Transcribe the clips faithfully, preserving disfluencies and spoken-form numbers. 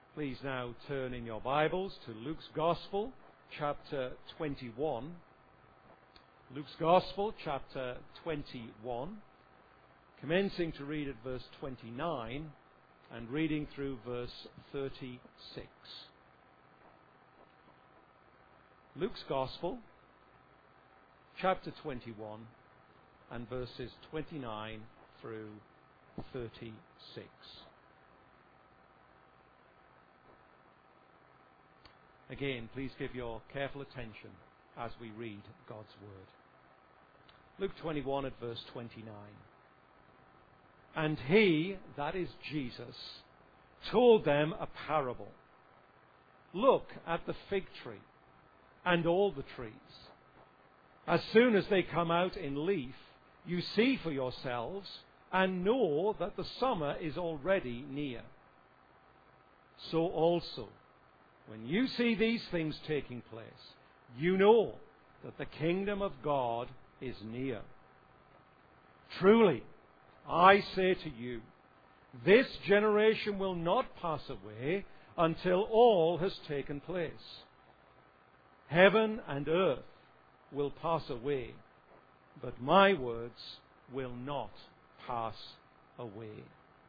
Please now turn in your Bibles to Luke's Gospel, chapter twenty-one. Luke's Gospel, chapter twenty-one, commencing to read at verse twenty-nine and reading through verse thirty-six. Luke's Gospel, chapter twenty-one, and verses twenty-nine through thirty-six. Again, please give your careful attention as we read God's Word. Luke twenty-one at verse twenty-nine. And he, that is Jesus, told them a parable. Look at the fig tree and all the trees. As soon as they come out in leaf, you see for yourselves and know that the summer is already near. So also, when you see these things taking place, you know that the kingdom of God is near. Truly, I say to you, this generation will not pass away until all has taken place. Heaven and earth will pass away, but my words will not pass away.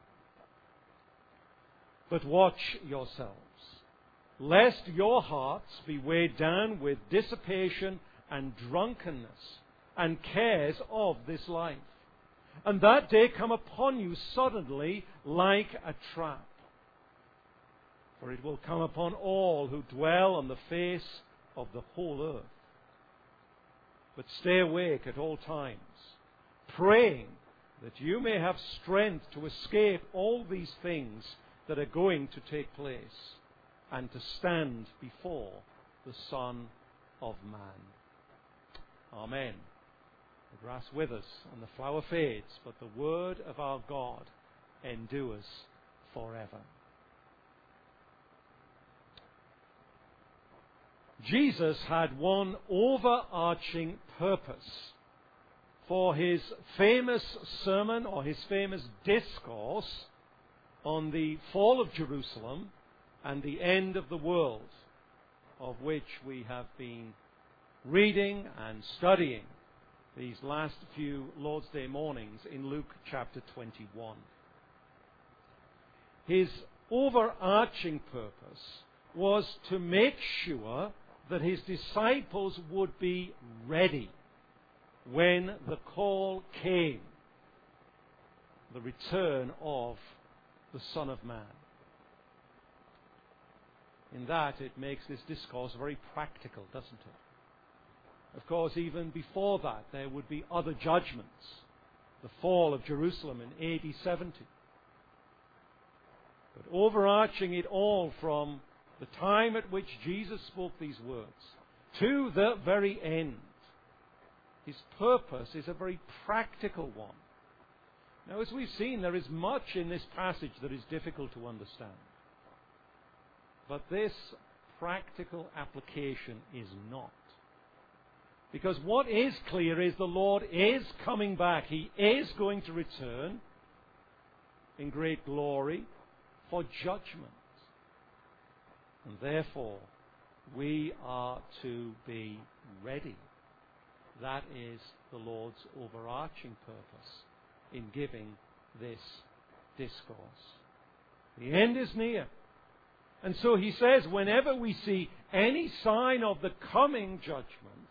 But watch yourselves, lest your hearts be weighed down with dissipation and drunkenness and cares of this life, and that day come upon you suddenly like a trap. For it will come upon all who dwell on the face of the whole earth. But stay awake at all times, praying that you may have strength to escape all these things that are going to take place, and to stand before the Son of Man. Amen. The grass withers and the flower fades, but the word of our God endures forever. Jesus had one overarching purpose for his famous sermon or his famous discourse on the fall of Jerusalem and the end of the world, of which we have been reading and studying these last few Lord's Day mornings in Luke chapter twenty-one. His overarching purpose was to make sure that his disciples would be ready when the call came, the return of the Son of Man. In that, it makes this discourse very practical, doesn't it? Of course, even before that, there would be other judgments. The fall of Jerusalem in A D seventy. But overarching it all from the time at which Jesus spoke these words to the very end, his purpose is a very practical one. Now, as we've seen, there is much in this passage that is difficult to understand. But this practical application is not. Because what is clear is the Lord is coming back. He is going to return in great glory for judgment. And therefore, we are to be ready. That is the Lord's overarching purpose in giving this discourse. The end is near. And so he says, whenever we see any sign of the coming judgment,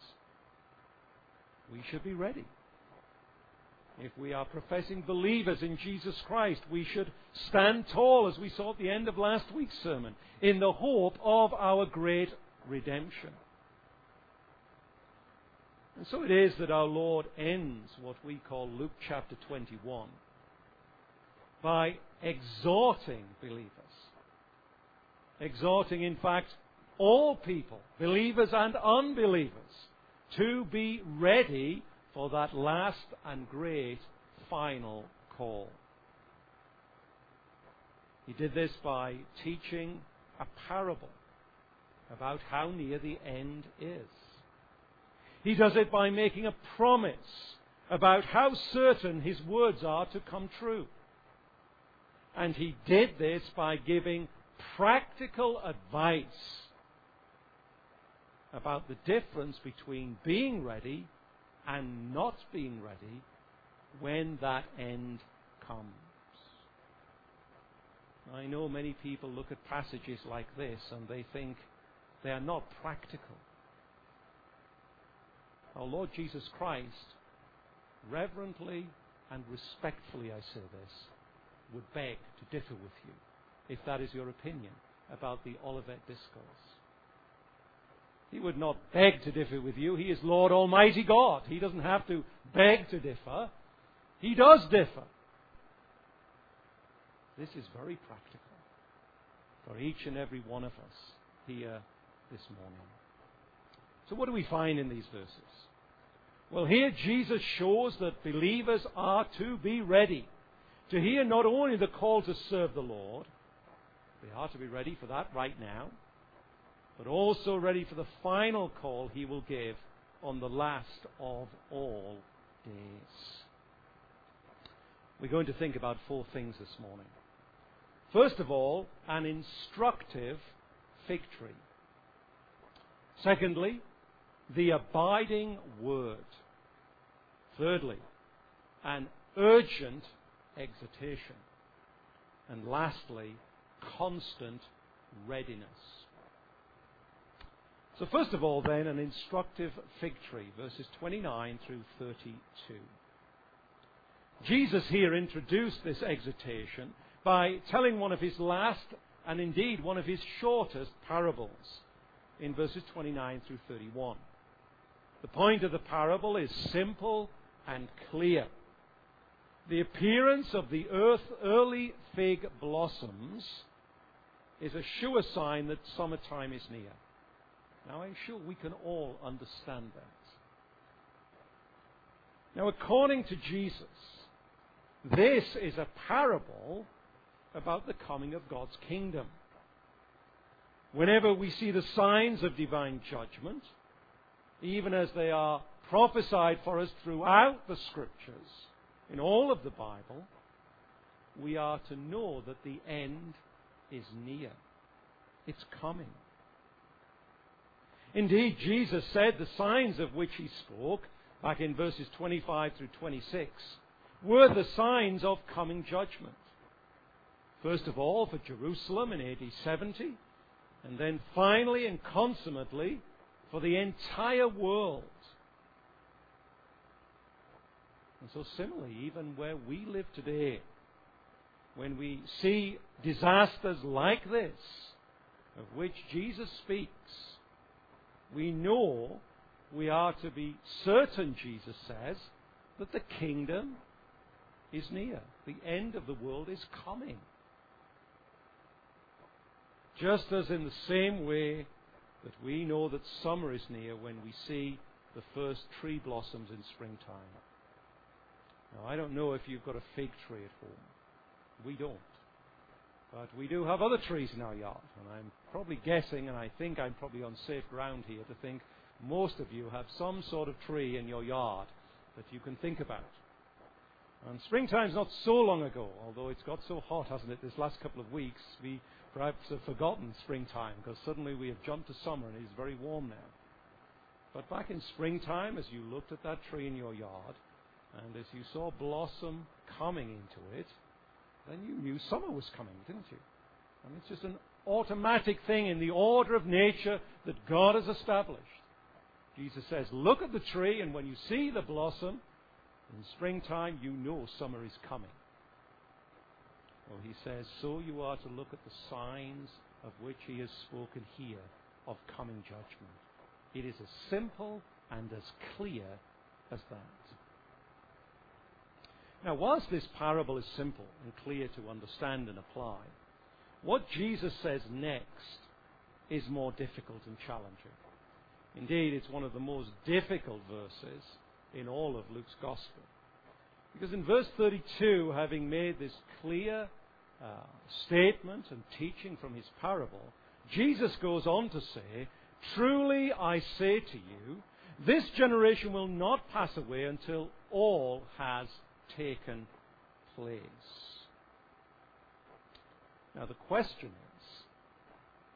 we should be ready. If we are professing believers in Jesus Christ, we should stand tall, as we saw at the end of last week's sermon, in the hope of our great redemption. And so it is that our Lord ends what we call Luke chapter twenty-one by exhorting believers. Exhorting, in fact, all people, believers and unbelievers, to be ready for that last and great final call. He did this by teaching a parable about how near the end is. He does it by making a promise about how certain his words are to come true. And he did this by giving practical advice about the difference between being ready and not being ready when that end comes. I know many people look at passages like this and they think they are not practical. Our Lord Jesus Christ, reverently and respectfully I say this, would beg to differ with you if that is your opinion about the Olivet Discourse. He would not beg to differ with you. He is Lord Almighty God. He doesn't have to beg to differ. He does differ. This is very practical for each and every one of us here this morning. So what do we find in these verses? Well, here Jesus shows that believers are to be ready to hear not only the call to serve the Lord, they are to be ready for that right now, but also ready for the final call he will give on the last of all days. We're going to think about four things this morning. First of all, an instructive fig tree. Secondly, the abiding word. Thirdly, an urgent exhortation. And lastly, constant readiness. So first of all then, an instructive fig tree, verses twenty-nine through thirty-two. Jesus here introduced this exhortation by telling one of his last, and indeed one of his shortest parables, in verses twenty-nine through thirty-one. The point of the parable is simple and clear. The appearance of the earth early fig blossoms is a sure sign that summertime is near. Now, I'm sure we can all understand that. Now, according to Jesus, this is a parable about the coming of God's kingdom. Whenever we see the signs of divine judgment, even as they are prophesied for us throughout the Scriptures, in all of the Bible, we are to know that the end is near. It's coming. Indeed, Jesus said the signs of which he spoke, back in verses twenty-five through twenty-six, were the signs of coming judgment. First of all, for Jerusalem in A D seventy, and then finally and consummately for the entire world. And so similarly, even where we live today, when we see disasters like this, of which Jesus speaks, we know we are to be certain, Jesus says, that the kingdom is near. The end of the world is coming. Just as in the same way that we know that summer is near when we see the first tree blossoms in springtime. Now, I don't know if you've got a fig tree at home. We don't. But we do have other trees in our yard. And I'm probably guessing, and I think I'm probably on safe ground here to think most of you have some sort of tree in your yard that you can think about. And springtime's not so long ago, although it's got so hot, hasn't it, this last couple of weeks. We perhaps have forgotten springtime because suddenly we have jumped to summer and it's very warm now. But back in springtime, as you looked at that tree in your yard, and as you saw blossom coming into it, then you knew summer was coming, didn't you? And it's just an automatic thing in the order of nature that God has established. Jesus says, look at the tree, and when you see the blossom in springtime, you know summer is coming. Well, he says, so you are to look at the signs of which he has spoken here of coming judgment. It is as simple and as clear as that. Now, whilst this parable is simple and clear to understand and apply, what Jesus says next is more difficult and challenging. Indeed, it's one of the most difficult verses in all of Luke's Gospel. Because in verse thirty-two, having made this clear uh, statement and teaching from his parable, Jesus goes on to say, truly I say to you, this generation will not pass away until all has taken place. Now the question is,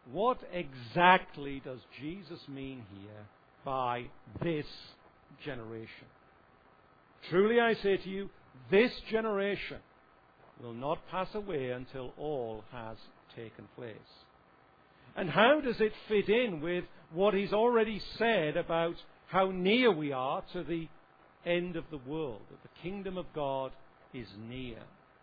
what exactly does Jesus mean here by this generation? Truly I say to you, this generation will not pass away until all has taken place. And how does it fit in with what he's already said about how near we are to the end of the world, that the kingdom of God is near?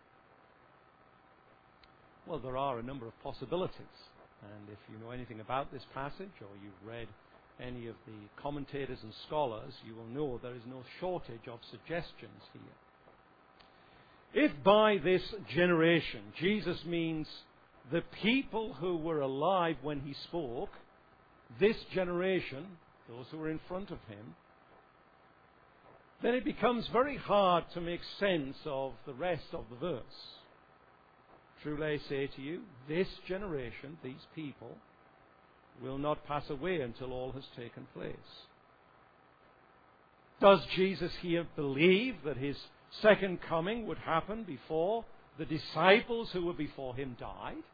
Well, there are a number of possibilities. And if you know anything about this passage, or you've read any of the commentators and scholars, you will know there is no shortage of suggestions here. If by this generation Jesus means the people who were alive when he spoke, this generation, those who were in front of him, then it becomes very hard to make sense of the rest of the verse. Truly I say to you, this generation, these people, will not pass away until all has taken place. Does Jesus here believe that his second coming would happen before the disciples who were before him died?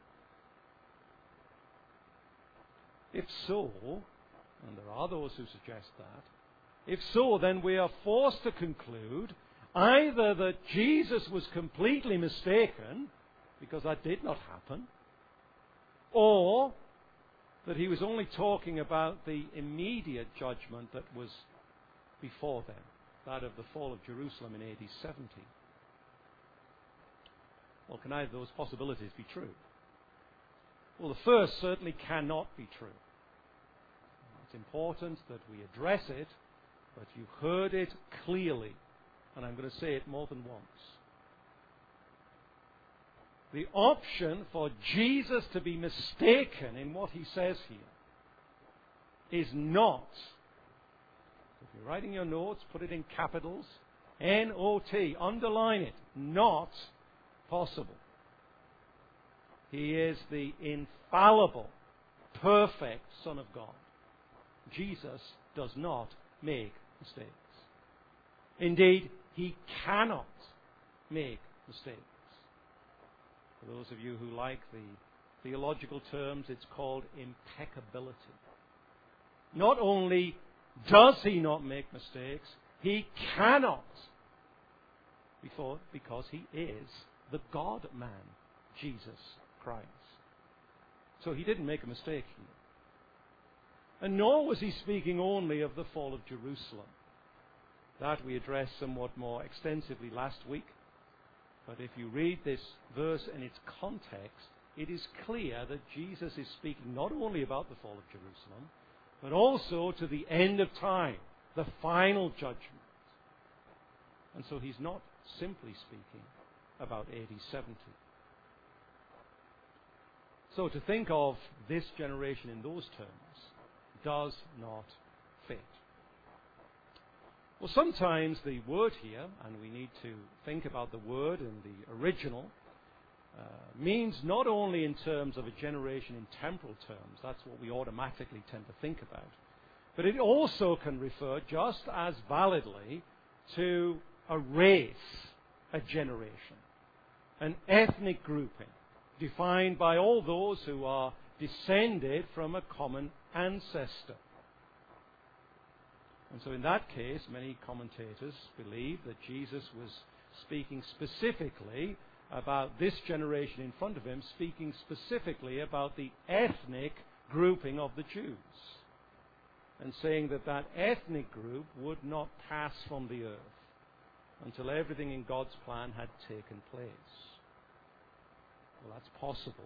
If so, and there are those who suggest that, if so, then we are forced to conclude either that Jesus was completely mistaken, because that did not happen, or that he was only talking about the immediate judgment that was before them, that of the fall of Jerusalem in A D seventy. Well, can either of those possibilities be true? Well, the first certainly cannot be true. It's important that we address it, but you've heard it clearly, and I'm going to say it more than once. The option for Jesus to be mistaken in what he says here is not, if you're writing your notes, put it in capitals, N O T, underline it, not possible. He is the infallible, perfect Son of God. Jesus does not make mistakes. Indeed, he cannot make mistakes. For those of you who like the theological terms, it's called impeccability. Not only does he not make mistakes, he cannot, before, because he is the God-man, Jesus Christ. So he didn't make a mistake here. And nor was he speaking only of the fall of Jerusalem. That we addressed somewhat more extensively last week. But if you read this verse in its context, it is clear that Jesus is speaking not only about the fall of Jerusalem, but also to the end of time, the final judgment. And so he's not simply speaking about A D seventy. So to think of this generation in those terms does not fit. Well, sometimes the word here, and we need to think about the word in the original, uh, means not only in terms of a generation in temporal terms, that's what we automatically tend to think about, but it also can refer just as validly to a race, a generation, an ethnic grouping, defined by all those who are descended from a common ancestor. And so in that case, many commentators believe that Jesus was speaking specifically about this generation in front of him, speaking specifically about the ethnic grouping of the Jews, and saying that that ethnic group would not pass from the earth until everything in God's plan had taken place. Well, that's possible.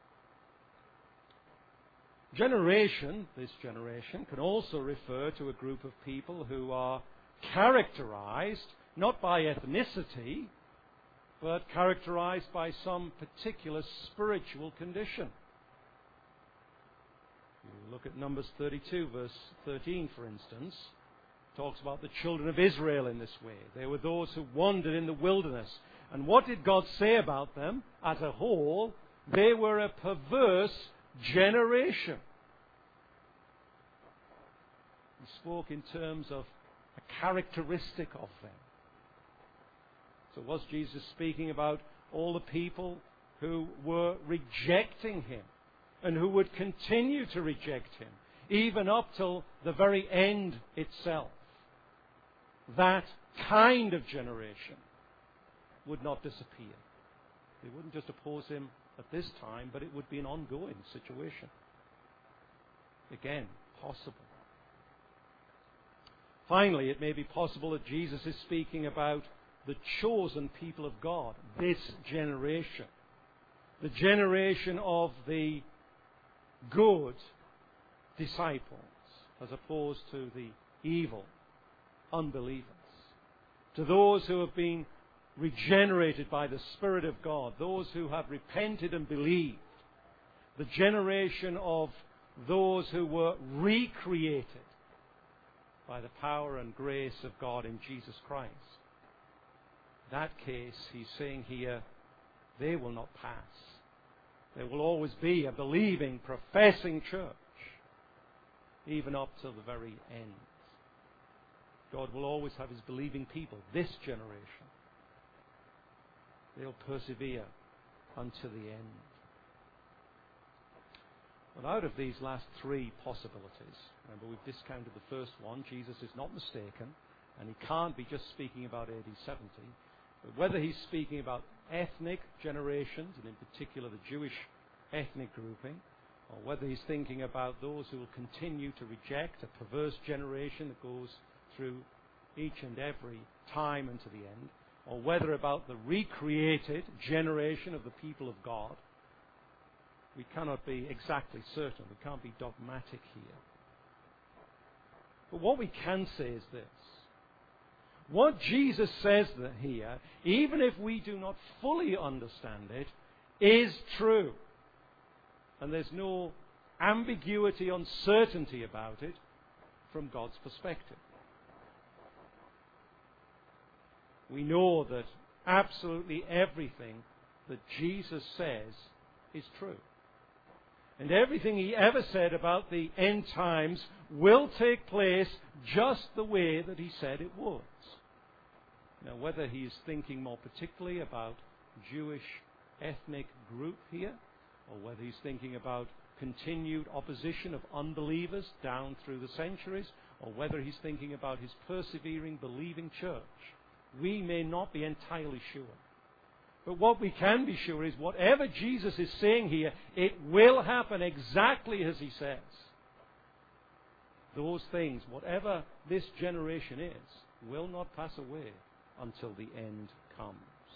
Generation, this generation, can also refer to a group of people who are characterized not by ethnicity, but characterized by some particular spiritual condition. You look at Numbers thirty-two, verse thirteen, for instance. It talks about the children of Israel in this way. They were those who wandered in the wilderness. And what did God say about them as a whole? They were a perverse generation. He spoke in terms of a characteristic of them. So was Jesus speaking about all the people who were rejecting him and who would continue to reject him, even up till the very end itself. That kind of generation would not disappear. They wouldn't just oppose him at this time, but it would be an ongoing situation. Again, possible. Finally, it may be possible that Jesus is speaking about the chosen people of God, this generation. The generation of the good disciples, as opposed to the evil unbelievers. To those who have been regenerated by the Spirit of God, those who have repented and believed. The generation of those who were recreated by the power and grace of God in Jesus Christ. In that case, he's saying here, they will not pass. There will always be a believing, professing church, even up till the very end. God will always have his believing people, this generation. They'll persevere unto the end. But out of these last three possibilities, remember we've discounted the first one, Jesus is not mistaken, and he can't be just speaking about A D seventy, but whether he's speaking about ethnic generations, and in particular the Jewish ethnic grouping, or whether he's thinking about those who will continue to reject a perverse generation that goes through each and every time unto the end, or whether about the recreated generation of the people of God, we cannot be exactly certain. We can't be dogmatic here. But what we can say is this. What Jesus says here, even if we do not fully understand it, is true. And there's no ambiguity, uncertainty about it from God's perspective. We know that absolutely everything that Jesus says is true. And everything he ever said about the end times will take place just the way that he said it would. Now, whether he's thinking more particularly about Jewish ethnic group here, or whether he's thinking about continued opposition of unbelievers down through the centuries, or whether he's thinking about his persevering, believing church, we may not be entirely sure. But what we can be sure is whatever Jesus is saying here, it will happen exactly as he says. Those things, whatever this generation is, will not pass away until the end comes.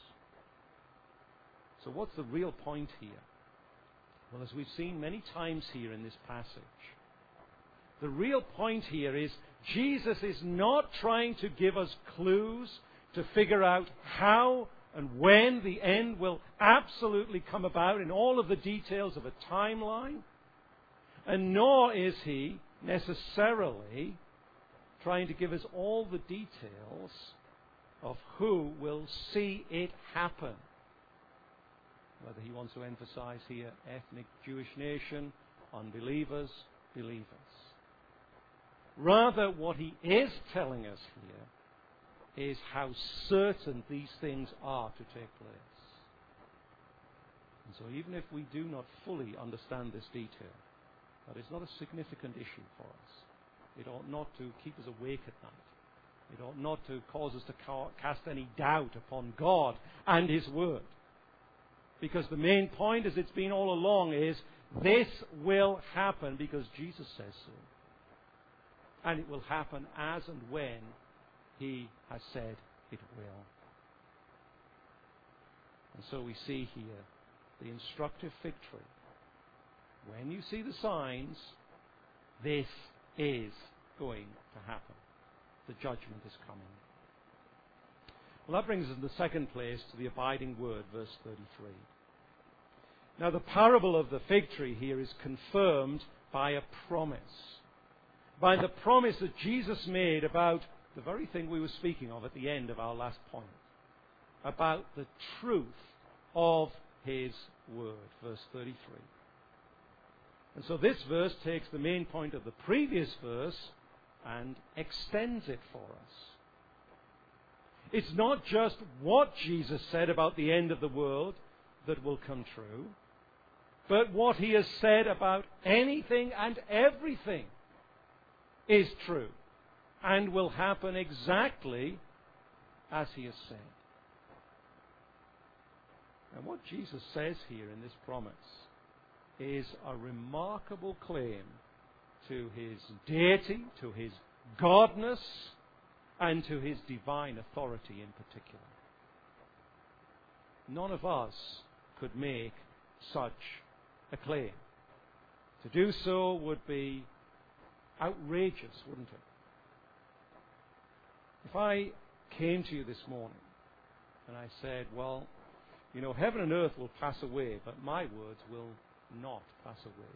So what's the real point here? Well, as we've seen many times here in this passage, the real point here is Jesus is not trying to give us clues to figure out how and when the end will absolutely come about in all of the details of a timeline. And nor is he necessarily trying to give us all the details of who will see it happen. Whether he wants to emphasize here ethnic Jewish nation, unbelievers, believers. Rather, what he is telling us here is how certain these things are to take place. And so even if we do not fully understand this detail, that is not a significant issue for us. It ought not to keep us awake at night. It ought not to cause us to ca- cast any doubt upon God and his word. Because the main point, as it's been all along, is this will happen because Jesus says so. And it will happen as and when he has said it will. And so we see here the instructive fig tree. When you see the signs, this is going to happen. The judgment is coming. Well, that brings us in the second place to the abiding word, verse thirty-three. Now, the parable of the fig tree here is confirmed by a promise. By the promise that Jesus made about the very thing we were speaking of at the end of our last point. About the truth of his word, verse thirty-three. And so this verse takes the main point of the previous verse and extends it for us. It's not just what Jesus said about the end of the world that will come true, but what he has said about anything and everything is true and will happen exactly as he has said. And what Jesus says here in this promise is a remarkable claim to his deity, to his godness, and to his divine authority in particular. None of us could make such a claim. To do so would be outrageous, wouldn't it? If I came to you this morning and I said, well, you know, heaven and earth will pass away, but my words will not pass away,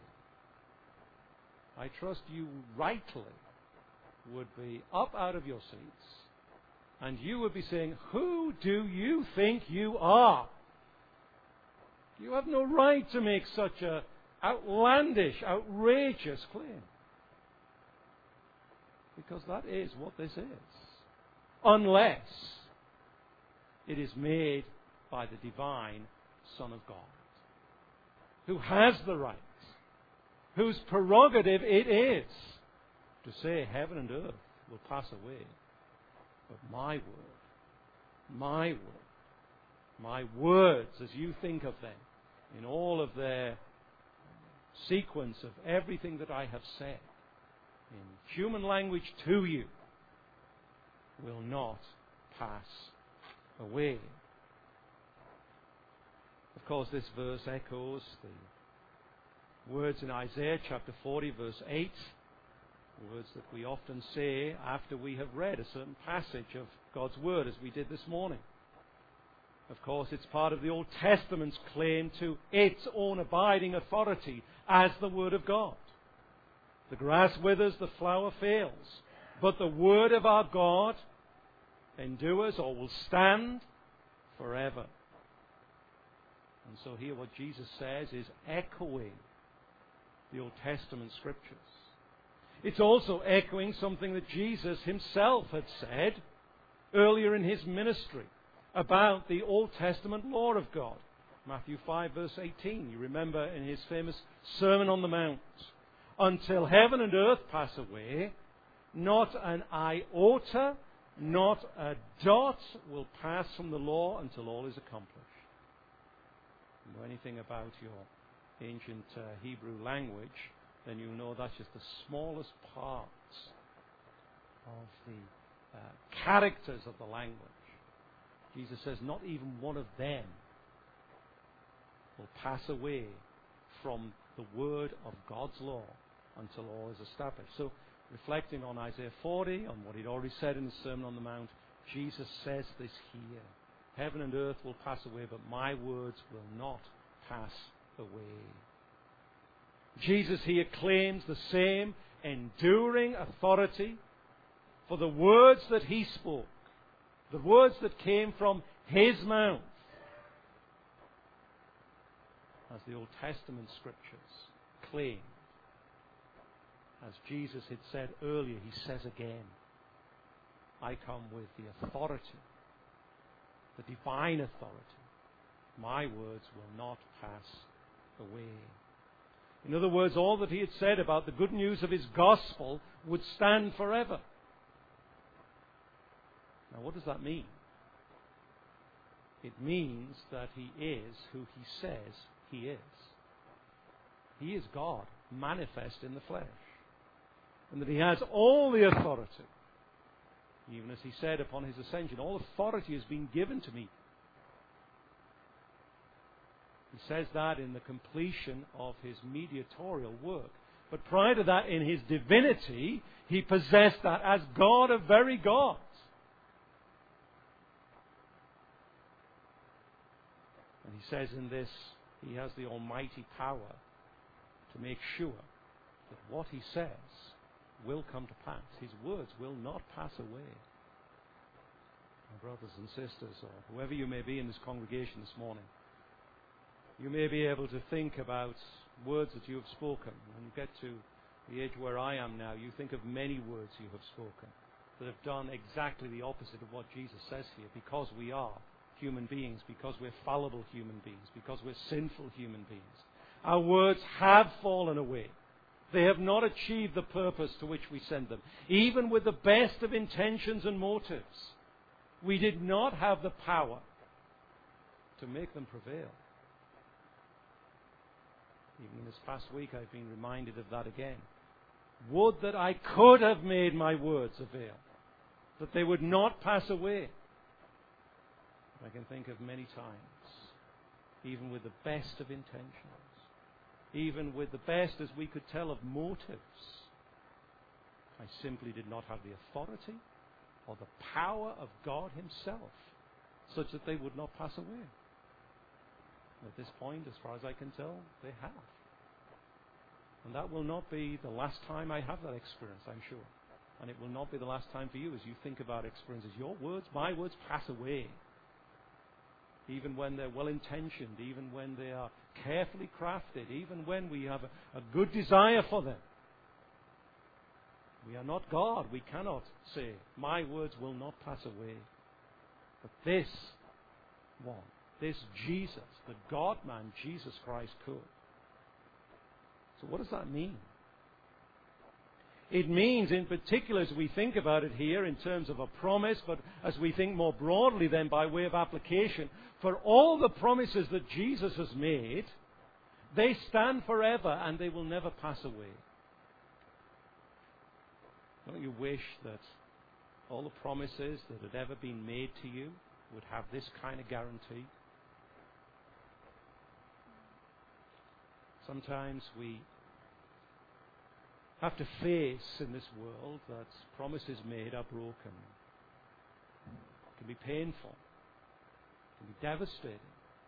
I trust you rightly would be up out of your seats and you would be saying, who do you think you are? You have no right to make such an outlandish, outrageous claim. Because that is what this is. Unless it is made by the divine Son of God, who has the right, whose prerogative it is to say heaven and earth will pass away, but my word, my word, my words as you think of them in all of their sequence of everything that I have said in human language to you will not pass away. Of course, this verse echoes the words in Isaiah chapter forty, verse eight, words that we often say after we have read a certain passage of God's Word, as we did this morning. Of course, it's part of the Old Testament's claim to its own abiding authority as the Word of God. The grass withers, the flower fails, but the Word of our God endures or will stand forever. And so here what Jesus says is echoing the Old Testament Scriptures. It's also echoing something that Jesus himself had said earlier in his ministry about the Old Testament law of God. Matthew five, verse eighteen. You remember in his famous Sermon on the Mount. Until heaven and earth pass away, not an iota, not a dot will pass from the law until all is accomplished. If you know anything about your ancient uh, Hebrew language, then you know that's just the smallest parts of the uh, characters of the language. Jesus says not even one of them will pass away from the word of God's law until all is established. So, reflecting on Isaiah forty, on what he'd already said in the Sermon on the Mount, Jesus says this here. Heaven and earth will pass away, but my words will not pass away. Jesus here claims the same enduring authority for the words that he spoke, the words that came from his mouth, as the Old Testament Scriptures claim. As Jesus had said earlier, he says again, I come with the authority, the divine authority. My words will not pass away. In other words, all that he had said about the good news of his gospel would stand forever. Now, what does that mean? It means that he is who he says he is. He is God, manifest in the flesh. And that he has all the authority. Even as he said upon his ascension, all authority has been given to me. He says that in the completion of his mediatorial work. But prior to that, in his divinity, he possessed that as God of very gods. And he says in this, he has the almighty power to make sure that what he says will come to pass. His words will not pass away. My brothers and sisters, or whoever you may be in this congregation this morning, you may be able to think about words that you have spoken. When you get to the age where I am now, you think of many words you have spoken that have done exactly the opposite of what Jesus says here, because we are human beings, because we're fallible human beings, because we're sinful human beings. Our words have fallen away. They have not achieved the purpose to which we sent them. Even with the best of intentions and motives, we did not have the power to make them prevail. Even this past week I've been reminded of that again. Would that I could have made my words avail, that they would not pass away. I can think of many times, even with the best of intentions, even with the best, as we could tell, of motives, I simply did not have the authority or the power of God Himself such that they would not pass away. At this point, as far as I can tell, they have. And that will not be the last time I have that experience, I'm sure. And it will not be the last time for you as you think about experiences. Your words, my words, pass away. Even when they're well-intentioned, even when they are carefully crafted, even when we have a, a good desire for them. We are not God. We cannot say, my words will not pass away. But this one, this Jesus, the God-man, Jesus Christ, could. So what does that mean? It means, in particular, as we think about it here in terms of a promise, but as we think more broadly then by way of application, for all the promises that Jesus has made, they stand forever and they will never pass away. Don't you wish that all the promises that had ever been made to you would have this kind of guarantee? Sometimes we have to face in this world that promises made are broken. It can be painful. It can be devastating.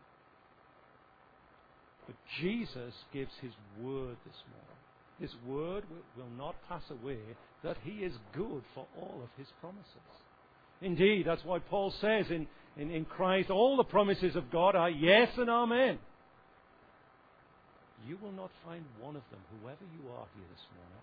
But Jesus gives His word this morning. His word will not pass away, that He is good for all of His promises. Indeed, that's why Paul says in, in, in Christ, all the promises of God are yes and amen. You will not find one of them, whoever you are here this morning.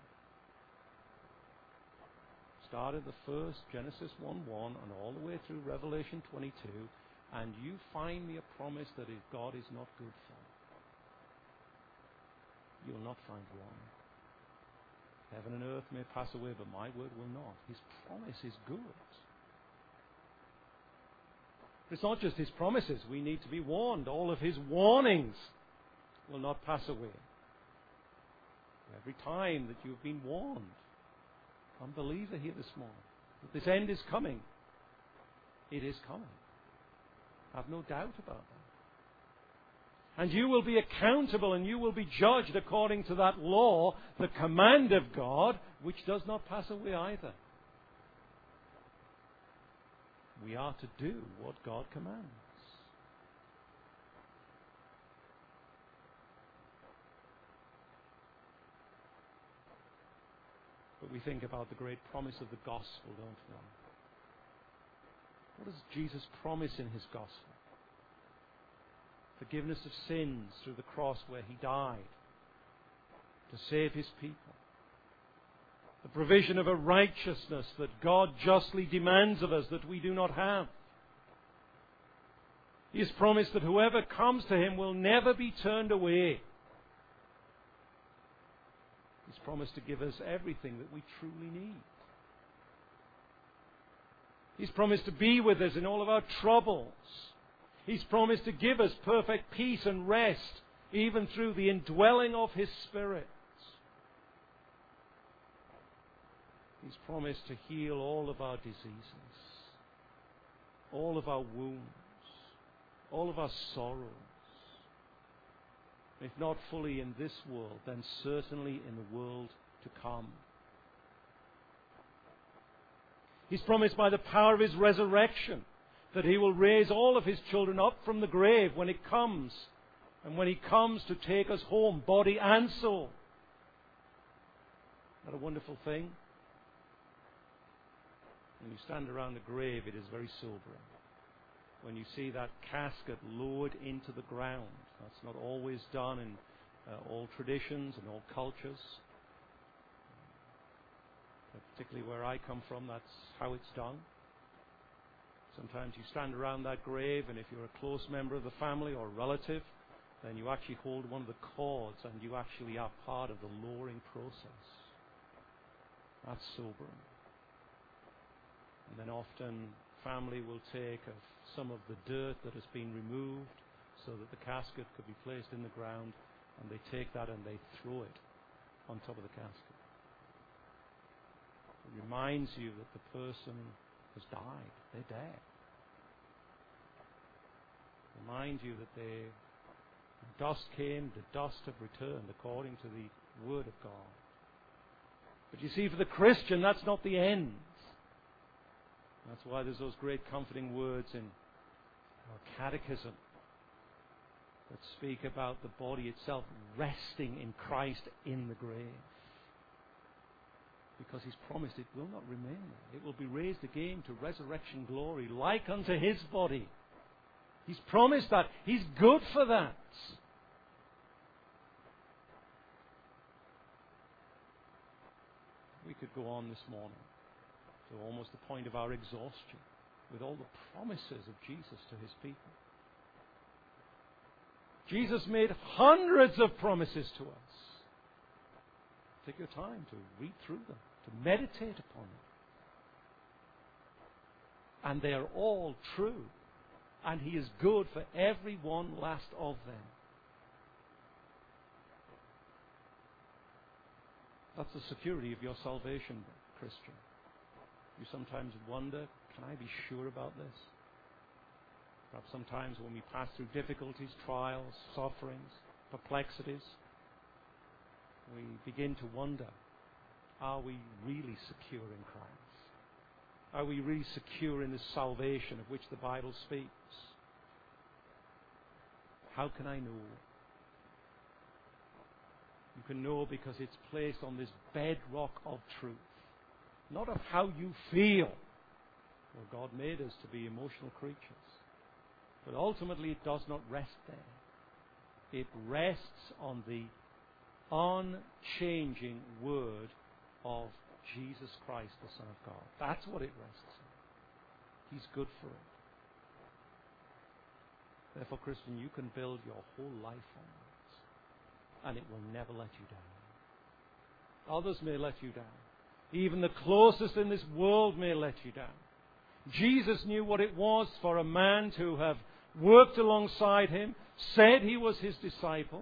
Start at the first, Genesis one one, and all the way through Revelation twenty-two, and you find me a promise that is God is not good for. You will not find one. Heaven and earth may pass away, but my word will not. His promise is good. It's not just His promises. We need to be warned. All of His warnings will not pass away. Every time that you've been warned, unbeliever here this morning, that this end is coming, it is coming. Have no doubt about that. And you will be accountable and you will be judged according to that law, the command of God, which does not pass away either. We are to do what God commands. But we think about the great promise of the gospel, don't we? What does Jesus promise in His gospel? Forgiveness of sins through the cross where He died to save His people. The provision of a righteousness that God justly demands of us that we do not have. He has promised that whoever comes to Him will never be turned away. He's promised to give us everything that we truly need. He's promised to be with us in all of our troubles. He's promised to give us perfect peace and rest, even through the indwelling of His Spirit. He's promised to heal all of our diseases, all of our wounds, all of our sorrows. If not fully in this world, then certainly in the world to come. He's promised by the power of His resurrection that He will raise all of His children up from the grave when it comes, and when He comes to take us home, body and soul. Isn't that a wonderful thing? When you stand around the grave, it is very sobering. When you see that casket lowered into the ground. That's not always done in uh, all traditions and all cultures. But particularly where I come from, that's how it's done. Sometimes you stand around that grave, and if you're a close member of the family or relative, then you actually hold one of the cords and you actually are part of the lowering process. That's sobering. And then often family will take of some of the dirt that has been removed so that the casket could be placed in the ground, and they take that and they throw it on top of the casket. It reminds you that the person has died. They're dead. It reminds you that they, dust came, the dust have returned according to the Word of God. But you see, for the Christian, that's not the end. That's why there's those great comforting words in our catechism that speak about the body itself resting in Christ in the grave. Because He's promised it will not remain there. It will be raised again to resurrection glory, like unto His body. He's promised that. He's good for that. We could go on this morning to almost the point of our exhaustion with all the promises of Jesus to His people. Jesus made hundreds of promises to us. Take your time to read through them, to meditate upon them. And they are all true. And He is good for every one last of them. That's the security of your salvation, Christian. You sometimes wonder, can I be sure about this? Perhaps sometimes when we pass through difficulties, trials, sufferings, perplexities, we begin to wonder, are we really secure in Christ? Are we really secure in the salvation of which the Bible speaks? How can I know? You can know because it's placed on this bedrock of truth. Not of how you feel. Well, God made us to be emotional creatures. But ultimately it does not rest there. It rests on the unchanging Word of Jesus Christ, the Son of God. That's what it rests on. He's good for it. Therefore, Christian, you can build your whole life on it, and it will never let you down. Others may let you down. Even the closest in this world may let you down. Jesus knew what it was for a man to have worked alongside Him, said he was His disciple,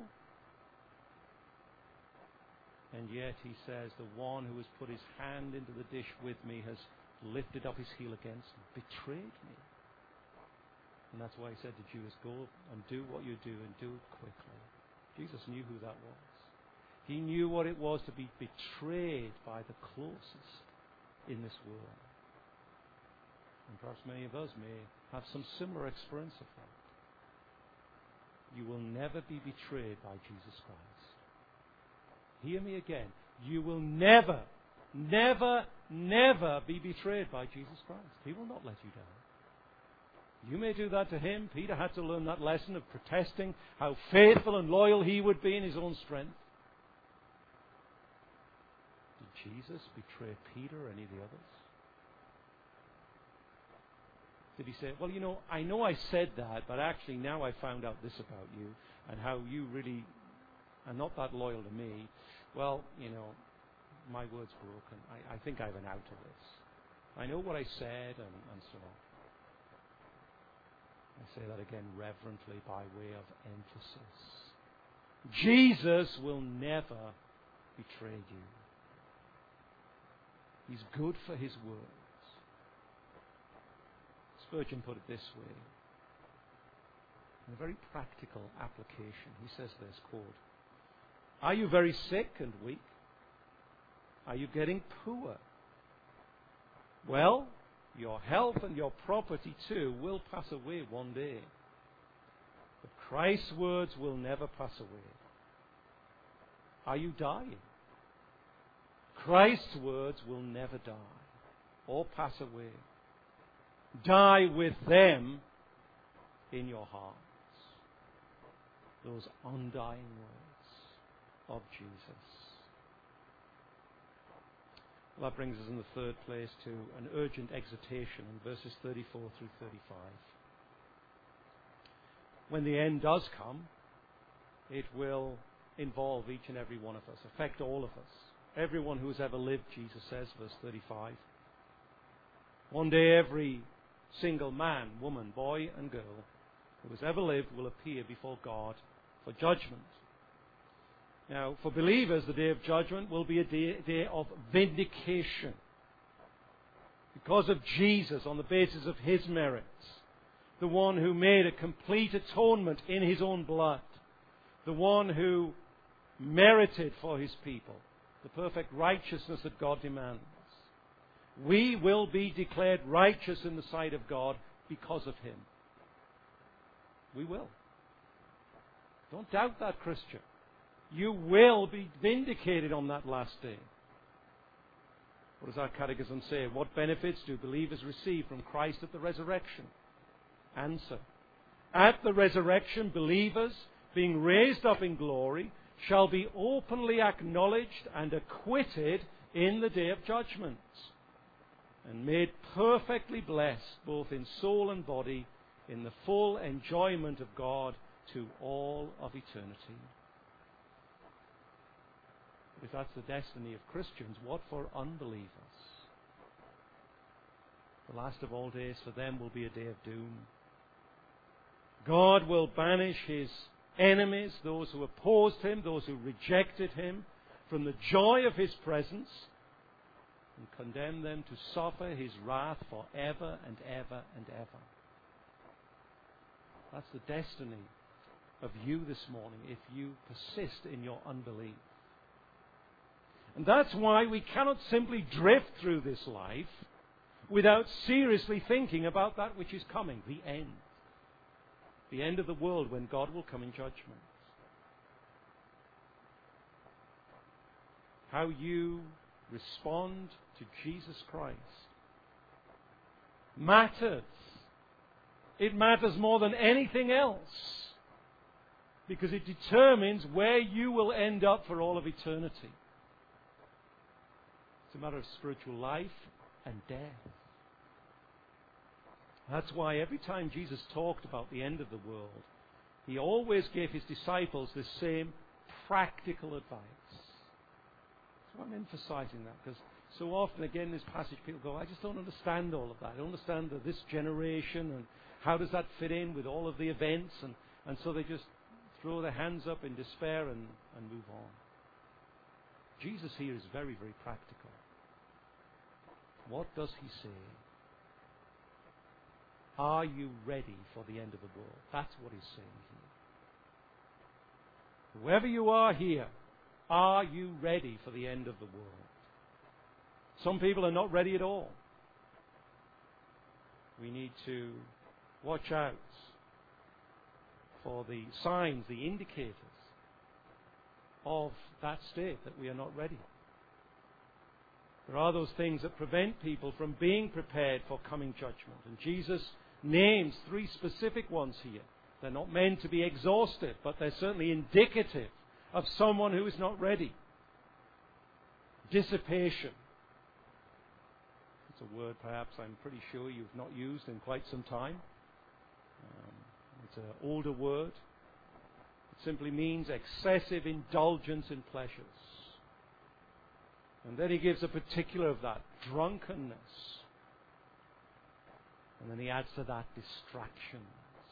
and yet He says, the one who has put his hand into the dish with me has lifted up his heel against me, betrayed me. And that's why He said to Judas, go and do what you do and do it quickly. Jesus knew who that was. He knew what it was to be betrayed by the closest in this world. And perhaps many of us may have some similar experience of that. You will never be betrayed by Jesus Christ. Hear me again. You will never, never, never be betrayed by Jesus Christ. He will not let you down. You may do that to Him. Peter had to learn that lesson of protesting how faithful and loyal he would be in his own strength. Did Jesus betray Peter or any of the others? Did He say, well, you know, I know I said that, but actually now I found out this about you and how you really are not that loyal to me. Well, you know, my word's broken. I, I think I have an out of this. I know what I said and, and so on. I say that again reverently by way of emphasis. Jesus will never betray you. He's good for His words. Spurgeon put it this way, in a very practical application. He says this, quote, are you very sick and weak? Are you getting poor? Well, your health and your property too will pass away one day. But Christ's words will never pass away. Are you dying? Christ's words will never die or pass away. Die with them in your hearts. Those undying words of Jesus. Well, that brings us in the third place to an urgent exhortation in verses thirty-four through thirty-five. When the end does come, It will involve each and every one of us, affect all of us. Everyone who has ever lived, Jesus says, verse thirty-five. One day every single man, woman, boy and girl who has ever lived will appear before God for judgment. Now, for believers, the day of judgment will be a day, day of vindication. Because of Jesus, on the basis of His merits, the one who made a complete atonement in His own blood, the one who merited for His people the perfect righteousness that God demands. We will be declared righteous in the sight of God because of Him. We will. Don't doubt that, Christian. You will be vindicated on that last day. What does our catechism say? What benefits do believers receive from Christ at the resurrection? Answer. At the resurrection, believers, being raised up in glory, shall be openly acknowledged and acquitted in the day of judgment, and made perfectly blessed, both in soul and body, in the full enjoyment of God to all of eternity. If that's the destiny of Christians, what for unbelievers? The last of all days for them will be a day of doom. God will banish His enemies, those who opposed Him, those who rejected Him, from the joy of His presence, and condemn them to suffer His wrath forever and ever and ever. That's the destiny of you this morning if you persist in your unbelief. And that's why we cannot simply drift through this life without seriously thinking about that which is coming, the end. The end of the world when God will come in judgment. How you respond to Jesus Christ matters. It matters more than anything else, because it determines where you will end up for all of eternity. It's a matter of spiritual life and death. That's why every time Jesus talked about the end of the world, He always gave His disciples the same practical advice. So I'm emphasizing that, because so often, again, in this passage, people go, I just don't understand all of that. I don't understand the, this generation, and how does that fit in with all of the events? And, and so they just throw their hands up in despair and, and move on. Jesus here is very, very practical. What does He say? Are you ready for the end of the world? That's what He's saying here. Whoever you are here, are you ready for the end of the world? Some people are not ready at all. We need to watch out for the signs, the indicators of that state, that we are not ready. There are those things that prevent people from being prepared for coming judgment. And Jesus names three specific ones here. They're not meant to be exhaustive, but they're certainly indicative of someone who is not ready. Dissipation. It's a word perhaps I'm pretty sure you've not used in quite some time. Um, it's an older word. It simply means excessive indulgence in pleasures. And then he gives a particular of that, drunkenness. And then he adds to that, distractions.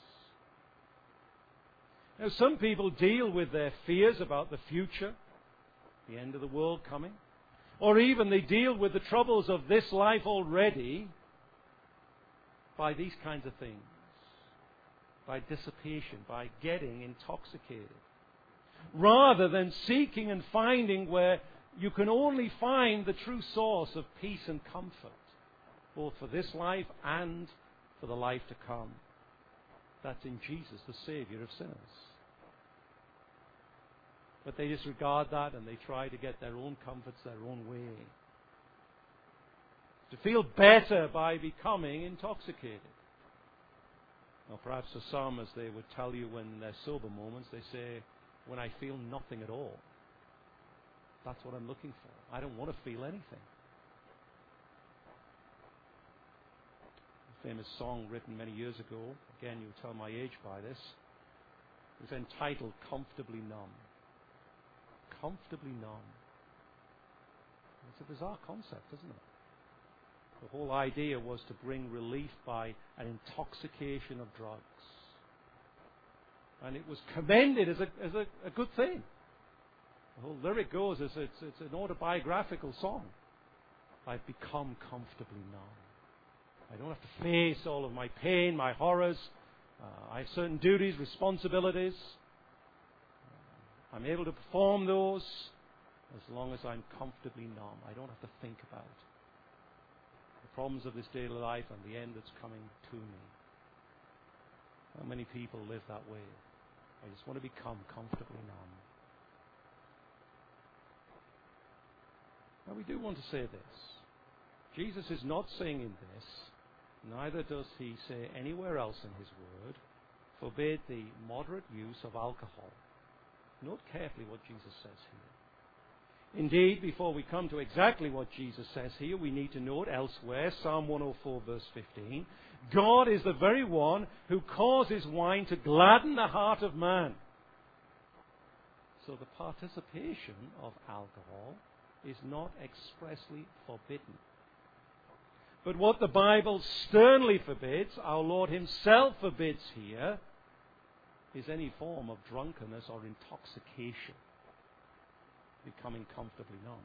Now, some people deal with their fears about the future, the end of the world coming, or even they deal with the troubles of this life already by these kinds of things, by dissipation, by getting intoxicated, rather than seeking and finding where you can only find the true source of peace and comfort, both for this life and for the life to come. That's in Jesus, the Savior of sinners. But they disregard that and they try to get their own comforts their own way. To feel better by becoming intoxicated. Or perhaps for some, as they would tell you when they're sober moments, they say, when I feel nothing at all. That's what I'm looking for. I don't want to feel anything. A famous song written many years ago. Again, you'll tell my age by this. It was entitled Comfortably Numb. Comfortably Numb. It's a bizarre concept, isn't it? The whole idea was to bring relief by an intoxication of drugs. And it was commended as a, as a, a good thing. The whole lyric goes as it's, it's an autobiographical song. I've become comfortably numb. I don't have to face all of my pain, my horrors. Uh, I have certain duties, responsibilities. Uh, I'm able to perform those as long as I'm comfortably numb. I don't have to think about the problems of this daily life and the end that's coming to me. How many people live that way? I just want to become comfortably numb. Now we do want to say this. Jesus is not saying in this, neither does he say anywhere else in his word, forbid the moderate use of alcohol. Note carefully what Jesus says here. Indeed, before we come to exactly what Jesus says here, we need to note elsewhere, Psalm one oh four verse fifteen, God is the very one who causes wine to gladden the heart of man. So the participation of alcohol is not expressly forbidden. But what the Bible sternly forbids, our Lord himself forbids here, is any form of drunkenness or intoxication, becoming comfortably numb.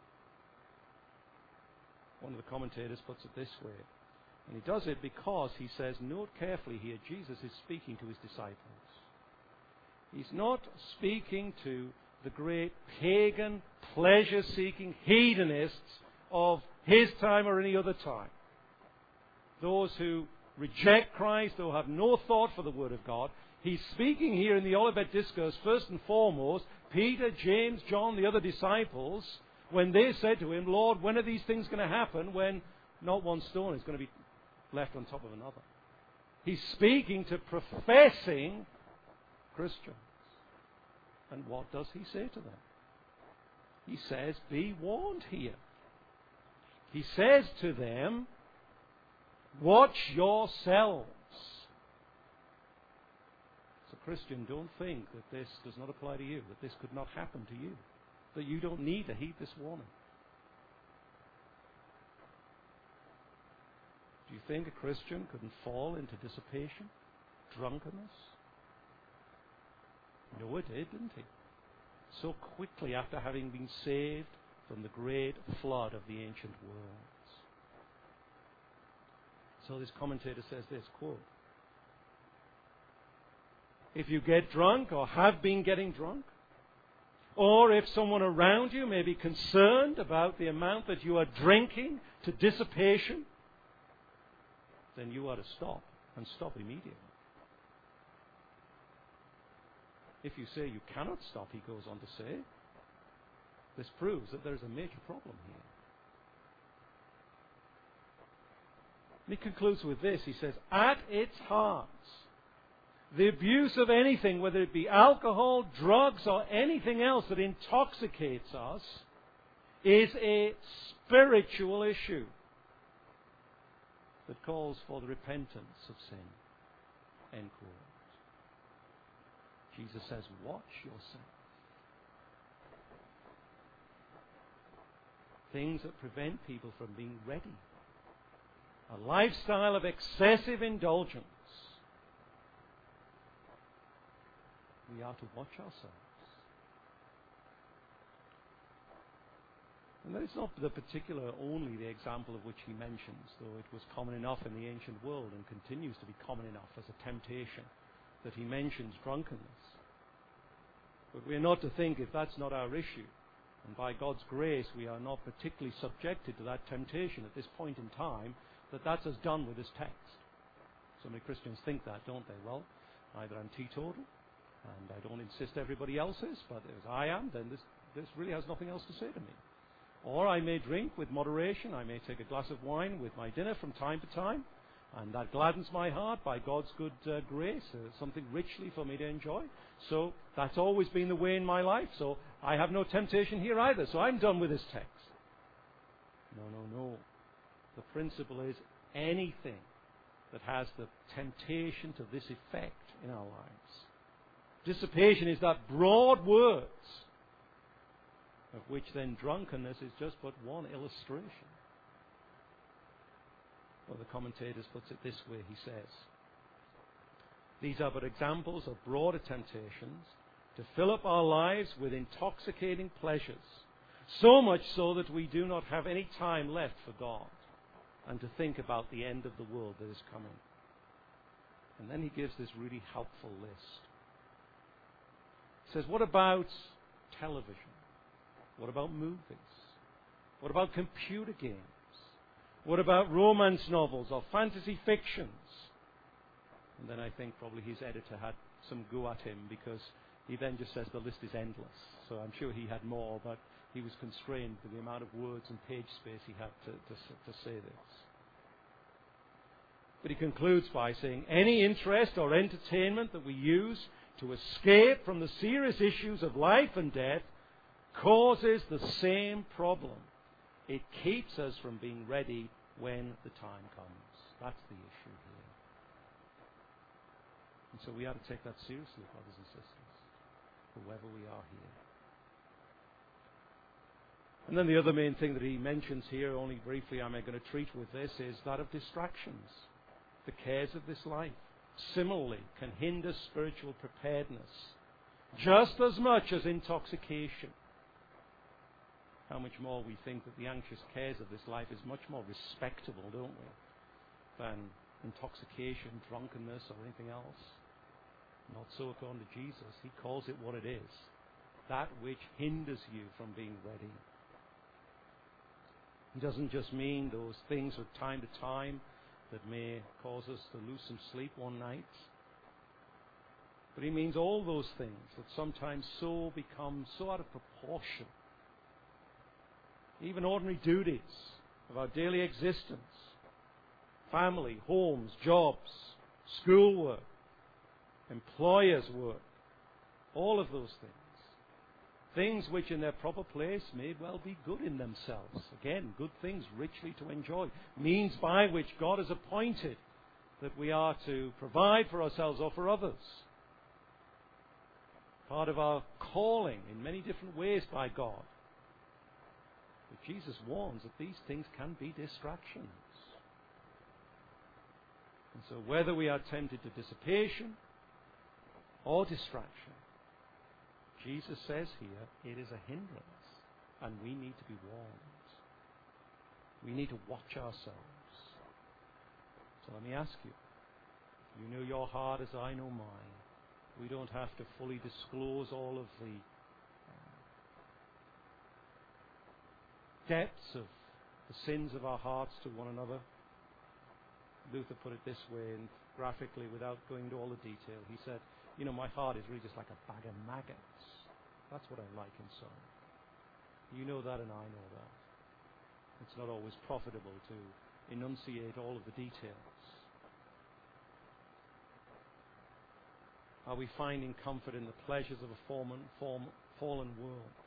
One of the commentators puts it this way, and he does it because he says, note carefully here, Jesus is speaking to his disciples. He's not speaking to the great pagan, pleasure-seeking hedonists of his time or any other time. Those who reject Christ or have no thought for the Word of God. He's speaking here in the Olivet Discourse, first and foremost, Peter, James, John, the other disciples, when they said to him, Lord, when are these things going to happen when not one stone is going to be left on top of another? He's speaking to professing Christians. And what does he say to them? He says, be warned here. He says to them, watch yourselves. So, Christian, don't think that this does not apply to you, that this could not happen to you, that you don't need to heed this warning. Do you think a Christian couldn't fall into dissipation, drunkenness? Noah did, didn't he? So quickly after having been saved from the great flood of the ancient worlds. So this commentator says this, quote, if you get drunk or have been getting drunk, or if someone around you may be concerned about the amount that you are drinking to dissipation, then you ought to stop, and stop immediately. If you say you cannot stop, he goes on to say, this proves that there's a major problem here. And he concludes with this. He says, at its heart, the abuse of anything, whether it be alcohol, drugs, or anything else that intoxicates us, is a spiritual issue that calls for the repentance of sin. End quote. Jesus says, watch yourself. Things that prevent people from being ready. A lifestyle of excessive indulgence. We are to watch ourselves. And that is not the particular only the example of which he mentions, though it was common enough in the ancient world and continues to be common enough as a temptation that he mentions drunkenness. But we are not to think if that's not our issue, and by God's grace we are not particularly subjected to that temptation at this point in time, that that's us done with this text. So many Christians think that, don't they? Well, either I'm teetotal, and I don't insist everybody else is, but as I am, then this, this really has nothing else to say to me. Or I may drink with moderation, I may take a glass of wine with my dinner from time to time, and that gladdens my heart by God's good uh, grace, uh, something richly for me to enjoy. So that's always been the way in my life, so I have no temptation here either, so I'm done with this text. No, no, no. The principle is anything that has the temptation to this effect in our lives Dissipation is that broad words, of which then drunkenness is just but one illustration. Well, the commentators puts it this way, he says. These are but examples of broader temptations to fill up our lives with intoxicating pleasures, so much so that we do not have any time left for God and to think about the end of the world that is coming. And then he gives this really helpful list. He says, what about television? What about movies? What about computer games? What about romance novels or fantasy fictions? And then I think probably his editor had some go at him, because he then just says the list is endless. So I'm sure he had more, but he was constrained by the amount of words and page space he had to, to, to say this. But he concludes by saying, any interest or entertainment that we use to escape from the serious issues of life and death causes the same problem. It keeps us from being ready when the time comes. That's the issue here. And so we ought to take that seriously, brothers and sisters, whoever we are here. And then the other main thing that he mentions here, only briefly am I going to treat with this, is that of distractions. The cares of this life similarly can hinder spiritual preparedness just as much as intoxication. How much more we think that the anxious cares of this life is much more respectable, don't we, than intoxication, drunkenness, or anything else. Not so according to Jesus. He calls it what it is. That which hinders you from being ready. He doesn't just mean those things from time to time that may cause us to lose some sleep one night. But he means all those things that sometimes so become so out of proportion. Even ordinary duties of our daily existence. Family, homes, jobs, schoolwork, employers' work. All of those things. Things which in their proper place may well be good in themselves. Again, good things richly to enjoy. Means by which God has appointed that we are to provide for ourselves or for others. Part of our calling in many different ways by God. But Jesus warns that these things can be distractions. And so whether we are tempted to dissipation or distraction, Jesus says here, it is a hindrance, and we need to be warned. We need to watch ourselves. So let me ask you, you know your heart as I know mine. We don't have to fully disclose all of the uh, depths of the sins of our hearts to one another. Luther put it this way, and graphically, without going into all the detail, he said, you know, my heart is really just like a bag of maggots. That's what I like inside. You know that and I know that. It's not always profitable to enunciate all of the details. Are we finding comfort in the pleasures of a fallen, form, fallen world?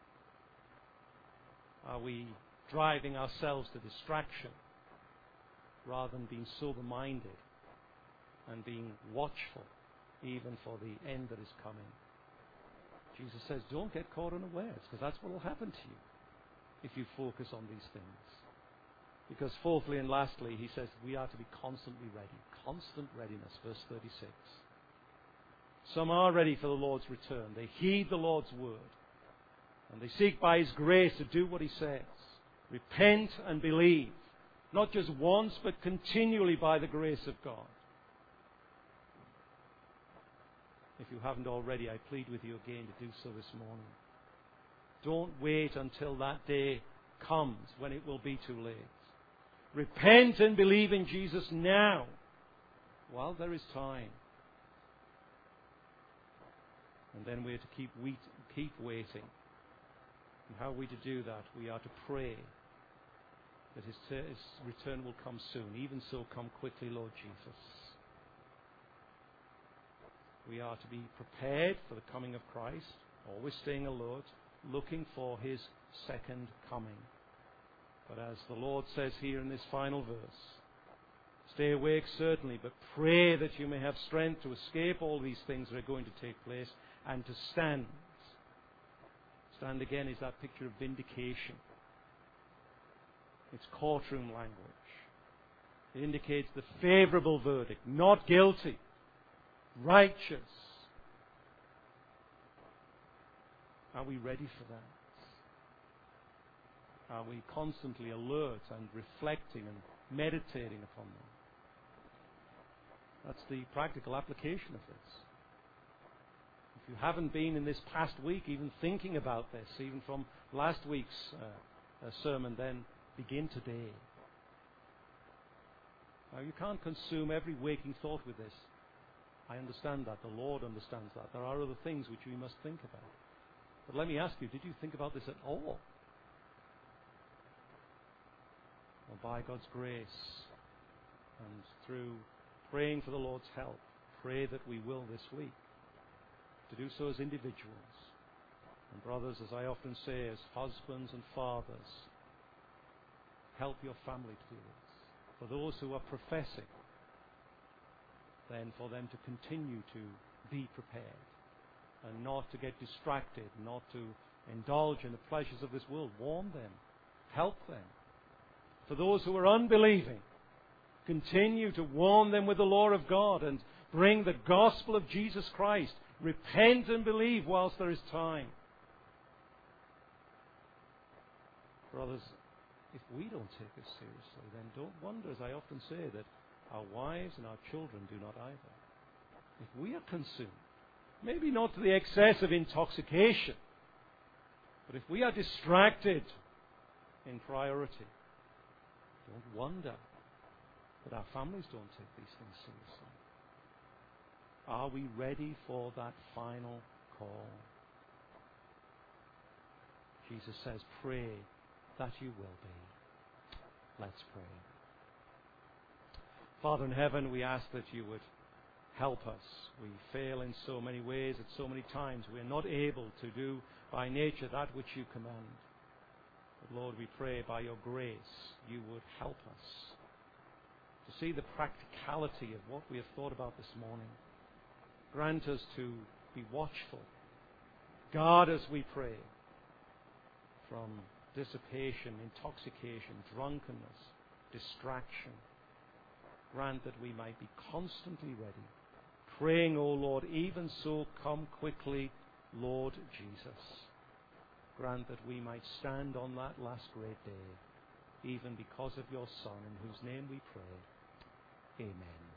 Are we driving ourselves to distraction rather than being sober-minded and being watchful even for the end that is coming? Jesus says, don't get caught unawares, because that's what will happen to you if you focus on these things. Because fourthly and lastly, he says we are to be constantly ready. Constant readiness, verse thirty-six. Some are ready for the Lord's return. They heed the Lord's word. And they seek by his grace to do what he says. Repent and believe. Not just once, but continually by the grace of God. If you haven't already, I plead with you again to do so this morning. Don't wait until that day comes when it will be too late. Repent and believe in Jesus now, while there is time. And then we are to keep, wait, keep waiting. And how are we to do that? We are to pray that his, his return will come soon. Even so, come quickly, Lord Jesus. We are to be prepared for the coming of Christ, always staying alert, looking for his second coming. But as the Lord says here in this final verse, Stay awake, certainly, but pray that you may have strength to escape all these things that are going to take place and to stand. Stand again is that picture of vindication. It's courtroom language. It indicates the favorable verdict, not guilty, righteous. Are we ready for that? Are we constantly alert and reflecting and meditating upon them? That's the practical application of this. If you haven't been in this past week even thinking about this, even from last week's uh, uh, sermon, then begin today. Now, you can't consume every waking thought with this. I understand that. The Lord understands that. There are other things which we must think about. But let me ask you, did you think about this at all? Well, by God's grace and through praying for the Lord's help, pray that we will this week. To do so as individuals. And brothers, as I often say, as husbands and fathers, help your family to do this. For those who are professing, then for them to continue to be prepared and not to get distracted, not to indulge in the pleasures of this world. Warn them. Help them. For those who are unbelieving, continue to warn them with the law of God and bring the gospel of Jesus Christ. Repent and believe whilst there is time. Brothers, if we don't take this seriously, then don't wonder, as I often say, that our wives and our children do not either. If we are consumed, maybe not to the excess of intoxication, but if we are distracted in priority, don't wonder that our families don't take these things seriously. Are we ready for that final call? Jesus says, pray that you will be. Let's pray. Father in heaven, we ask that you would help us. We fail in so many ways at so many times. We are not able to do by nature that which you command. But Lord, we pray by your grace you would help us to see the practicality of what we have thought about this morning. Grant us to be watchful. Guard us, we pray, from dissipation, intoxication, drunkenness, distraction. Grant that we might be constantly ready, praying, O Lord, even so come quickly, Lord Jesus. Grant that we might stand on that last great day, even because of your Son, in whose name we pray. Amen.